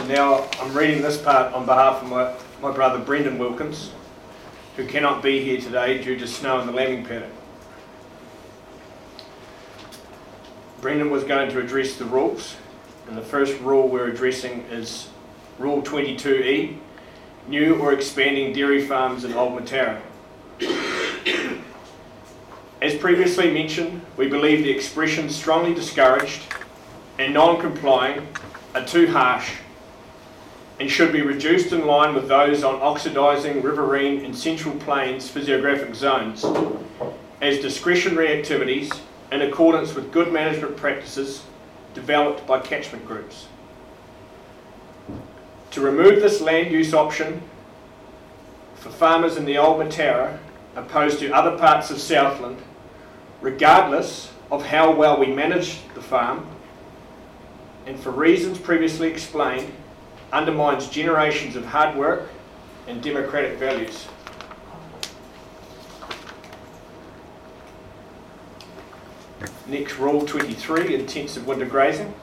And now I'm reading this part on behalf of my brother Brendan Wilkins, who cannot be here today due to snow in the lambing paddock. Brendan was going to address the rules, and the first rule we're addressing is Rule 22E, new or expanding dairy farms in Old Mataura. As previously mentioned, we believe the expressions strongly discouraged and non-complying are too harsh and should be reduced in line with those on oxidising riverine and central plains physiographic zones as discretionary activities in accordance with good management practices developed by catchment groups. To remove this land use option for farmers in the Old Mataura opposed to other parts of Southland, regardless of how well we manage the farm, and for reasons previously explained, undermines generations of hard work and democratic values. Next, Rule 23, intensive winter grazing.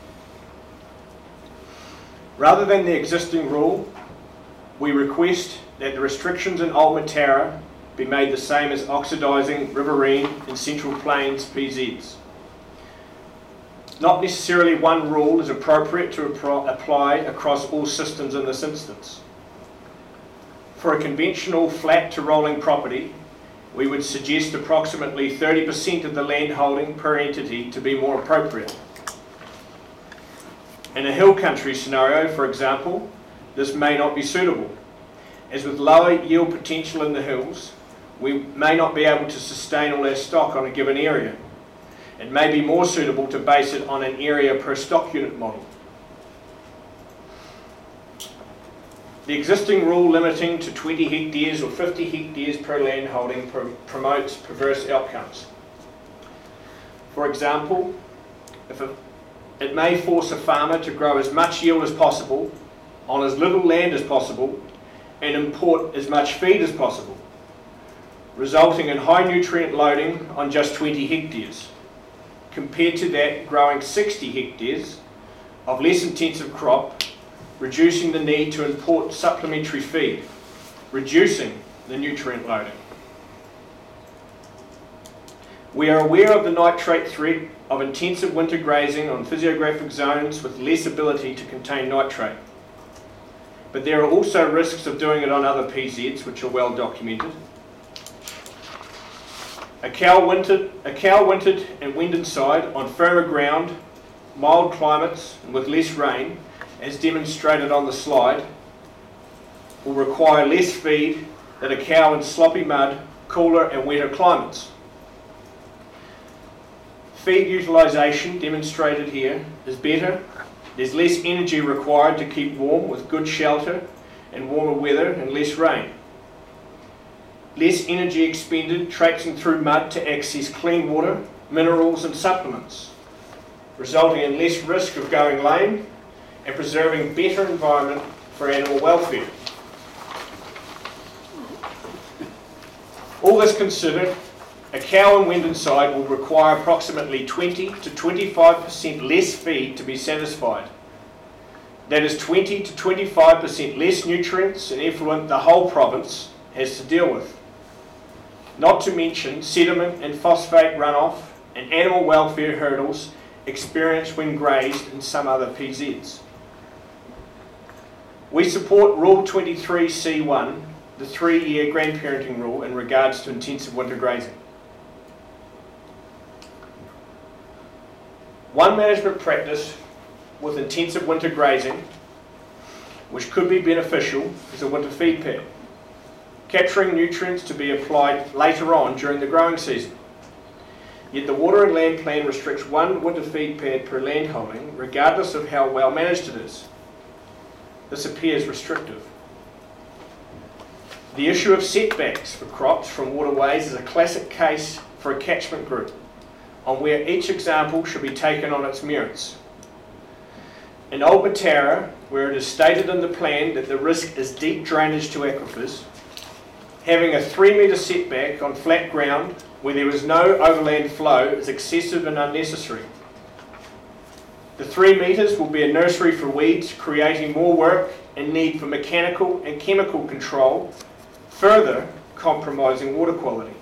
Rather than the existing rule, we request that the restrictions in Old Mataura be made the same as oxidising riverine and central plains PZs. Not necessarily one rule is appropriate to apply across all systems in this instance. For a conventional flat to rolling property, we would suggest approximately 30% of the land holding per entity to be more appropriate. In a hill country scenario, for example, this may not be suitable, as with lower yield potential in the hills, we may not be able to sustain all our stock on a given area. It may be more suitable to base it on an area per stock unit model. The existing rule limiting to 20 hectares or 50 hectares per land holding promotes perverse outcomes. For example, it may force a farmer to grow as much yield as possible on as little land as possible and import as much feed as possible, resulting in high nutrient loading on just 20 hectares, compared to that growing 60 hectares of less intensive crop, reducing the need to import supplementary feed, reducing the nutrient loading. We are aware of the nitrate threat of intensive winter grazing on physiographic zones with less ability to contain nitrate. But there are also risks of doing it on other PZs, which are well documented. A cow wintered and Wendonside on firmer ground, mild climates and with less rain, as demonstrated on the slide, will require less feed than a cow in sloppy mud, cooler and wetter climates. Feed utilisation, demonstrated here, is better. There's less energy required to keep warm with good shelter and warmer weather and less rain. Less energy expended traipsing through mud to access clean water, minerals and supplements, resulting in less risk of going lame and preserving better environment for animal welfare. All this considered, a cow in Wendonside will require approximately 20 to 25% less feed to be satisfied. That is 20 to 25% less nutrients and effluent the whole province has to deal with. Not to mention sediment and phosphate runoff and animal welfare hurdles experienced when grazed in some other PZs. We support Rule 23C1, the 3-year grandparenting rule in regards to intensive winter grazing. One management practice with intensive winter grazing, which could be beneficial, is a winter feed pad, capturing nutrients to be applied later on during the growing season. Yet the Water and Land Plan restricts one winter feed pad per land holding, regardless of how well managed it is. This appears restrictive. The issue of setbacks for crops from waterways is a classic case for a catchment group, on where each example should be taken on its merits. In Old Mataura, where it is stated in the plan that the risk is deep drainage to aquifers, having a 3 metre setback on flat ground where there is no overland flow is excessive and unnecessary. The 3 metres will be a nursery for weeds, creating more work and need for mechanical and chemical control, further compromising water quality.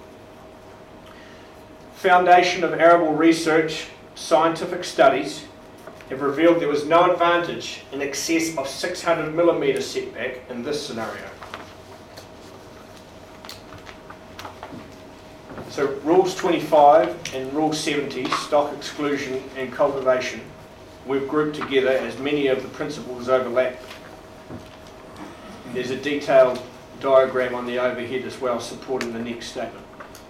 Foundation of arable research, scientific studies have revealed there was no advantage in excess of 600 millimetre setback in this scenario. So Rules 25 and Rule 70, stock exclusion and cultivation, we've grouped together as many of the principles overlap. There's a detailed diagram on the overhead as well supporting the next statement.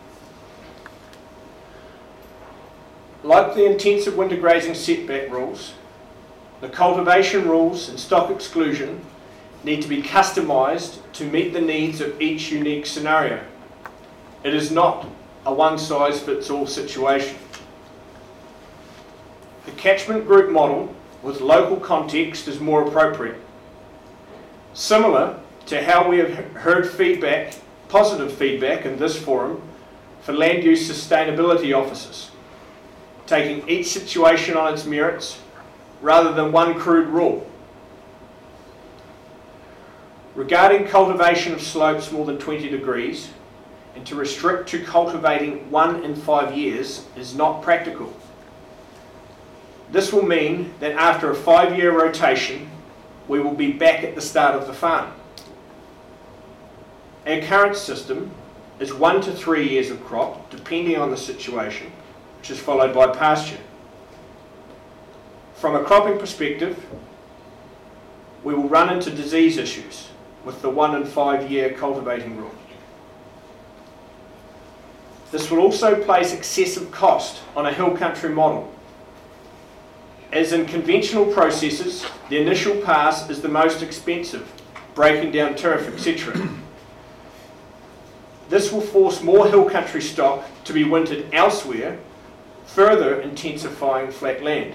Like the intensive winter grazing setback rules, the cultivation rules and stock exclusion need to be customised to meet the needs of each unique scenario. It is not a one-size-fits-all situation. The catchment group model with local context is more appropriate. Similar to how we have heard feedback, positive feedback in this forum for land use sustainability officers, taking each situation on its merits rather than one crude rule. Regarding cultivation of slopes more than 20 degrees, and to restrict to cultivating 1 in 5 years is not practical. This will mean that after a 5-year rotation, we will be back at the start of the farm. Our current system is 1 to 3 years of crop, depending on the situation, which is followed by pasture. From a cropping perspective, we will run into disease issues with the 1 in 5 year cultivating rule. This will also place excessive cost on a hill country model. As in conventional processes, the initial pass is the most expensive, breaking down turf, etc. This will force more hill country stock to be wintered elsewhere, further intensifying flat land.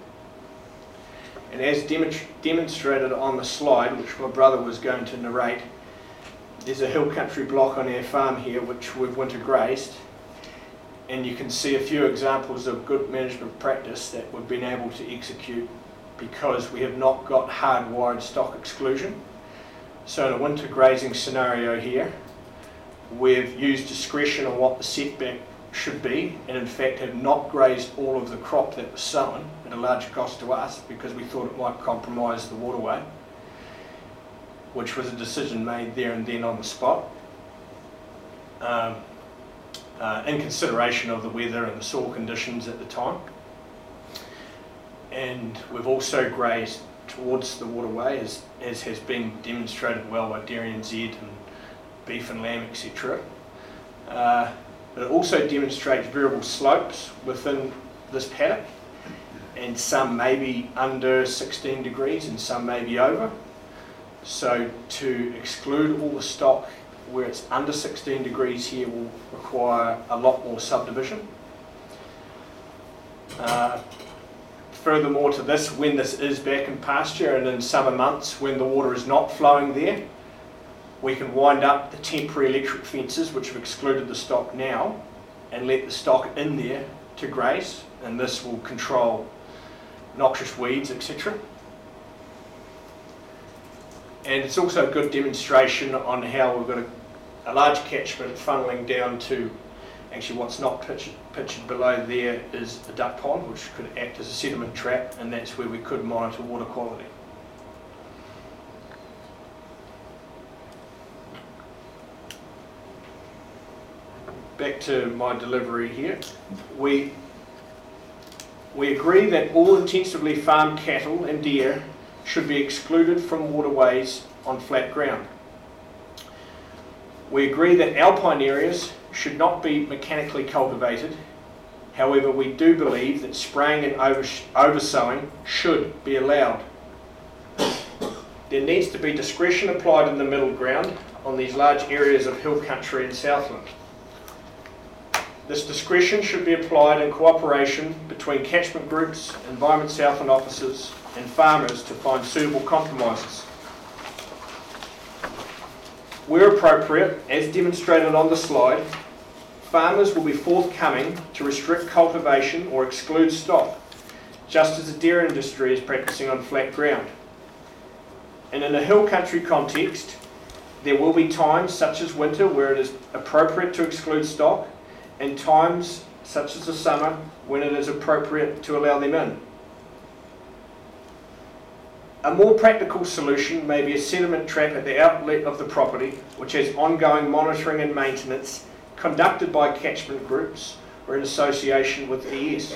And as demonstrated on the slide, which my brother was going to narrate, there's a hill country block on our farm here which we've winter grazed, and you can see a few examples of good management practice that we've been able to execute because we have not got hardwired stock exclusion. So in a winter grazing scenario here, we've used discretion on what the setback should be, and in fact have not grazed all of the crop that was sown at a large cost to us because we thought it might compromise the waterway, which was a decision made there and then on the spot, in consideration of the weather and the soil conditions at the time. And we've also grazed towards the waterway, as has been demonstrated well by Dairy NZ and beef and lamb, etc. But it also demonstrates variable slopes within this paddock, and some may be under 16 degrees and some may be over. So to exclude all the stock where it's under 16 degrees here will require a lot more subdivision. Furthermore to this, when this is back in pasture and in summer months when the water is not flowing there, we can wind up the temporary electric fences which have excluded the stock now and let the stock in there to graze, and this will control noxious weeds, etc. And it's also a good demonstration on how we've got a large catchment funneling down to, actually what's not pictured below there is a duck pond which could act as a sediment trap, and that's where we could monitor water quality. Back to my delivery here. We agree that all intensively farmed cattle and deer should be excluded from waterways on flat ground. We agree that alpine areas should not be mechanically cultivated. However, we do believe that spraying and oversowing should be allowed. There needs to be discretion applied in the middle ground on these large areas of hill country in Southland. This discretion should be applied in cooperation between catchment groups, Environment Southland officers and farmers to find suitable compromises. Where appropriate, as demonstrated on the slide, farmers will be forthcoming to restrict cultivation or exclude stock just as the dairy industry is practicing on flat ground. And in a hill country context, there will be times such as winter where it is appropriate to exclude stock, and times such as the summer when it is appropriate to allow them in. A more practical solution may be a sediment trap at the outlet of the property, which has ongoing monitoring and maintenance conducted by catchment groups or in association with ES.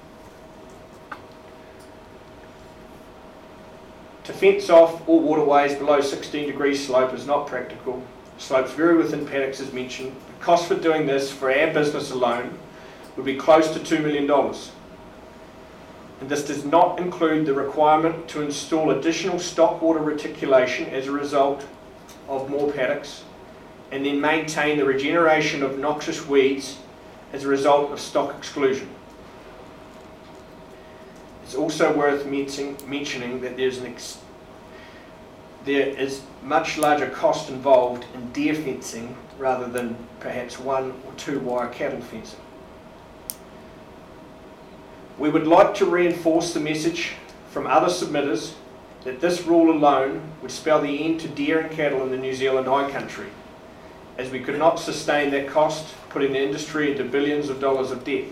To fence off all waterways below 16 degrees slope is not practical. Slopes vary within paddocks as mentioned. The cost for doing this for our business alone would be close to $2 million. And this does not include the requirement to install additional stock water reticulation as a result of more paddocks, and then maintain the regeneration of noxious weeds as a result of stock exclusion. It's also worth mentioning that there is much larger cost involved in deer fencing rather than perhaps 1 or 2 wire cattle fencing. We would like to reinforce the message from other submitters that this rule alone would spell the end to deer and cattle in the New Zealand high country, as we could not sustain that cost, putting the industry into billions of dollars of debt.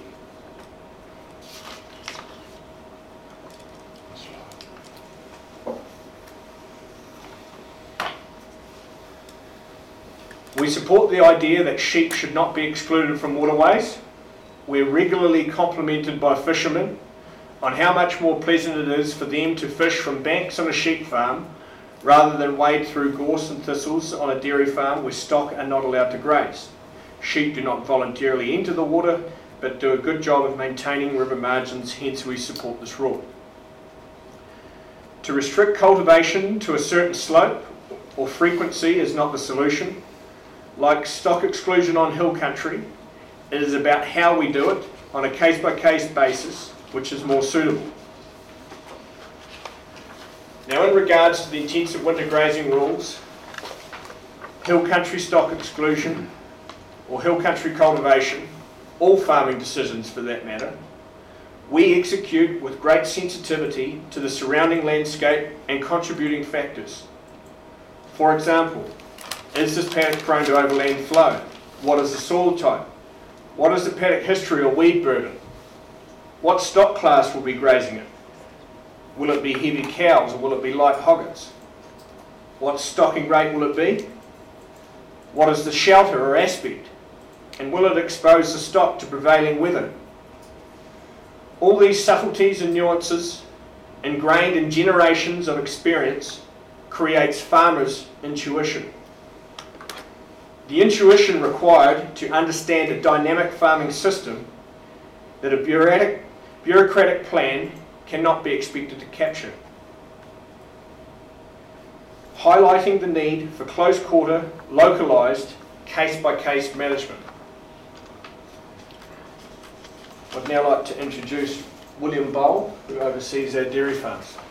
We support the idea that sheep should not be excluded from waterways. We're regularly complimented by fishermen on how much more pleasant it is for them to fish from banks on a sheep farm rather than wade through gorse and thistles on a dairy farm where stock are not allowed to graze. Sheep do not voluntarily enter the water, but do a good job of maintaining river margins, hence we support this rule. To restrict cultivation to a certain slope or frequency is not the solution. Like stock exclusion on hill country, it is about how we do it on a case-by-case basis, which is more suitable. Now, in regards to the intensive winter grazing rules, hill country stock exclusion, or hill country cultivation, all farming decisions for that matter, we execute with great sensitivity to the surrounding landscape and contributing factors. For example, is this paddock prone to overland flow? What is the soil type? What is the paddock history or weed burden? What stock class will be grazing it? Will it be heavy cows or will it be light hoggets? What stocking rate will it be? What is the shelter or aspect? And will it expose the stock to prevailing weather? All these subtleties and nuances, ingrained in generations of experience, creates farmers' intuition. The intuition required to understand a dynamic farming system that a bureaucratic plan cannot be expected to capture. Highlighting the need for close quarter, localised, case-by-case management. I'd now like to introduce William Bowl, who oversees our dairy farms.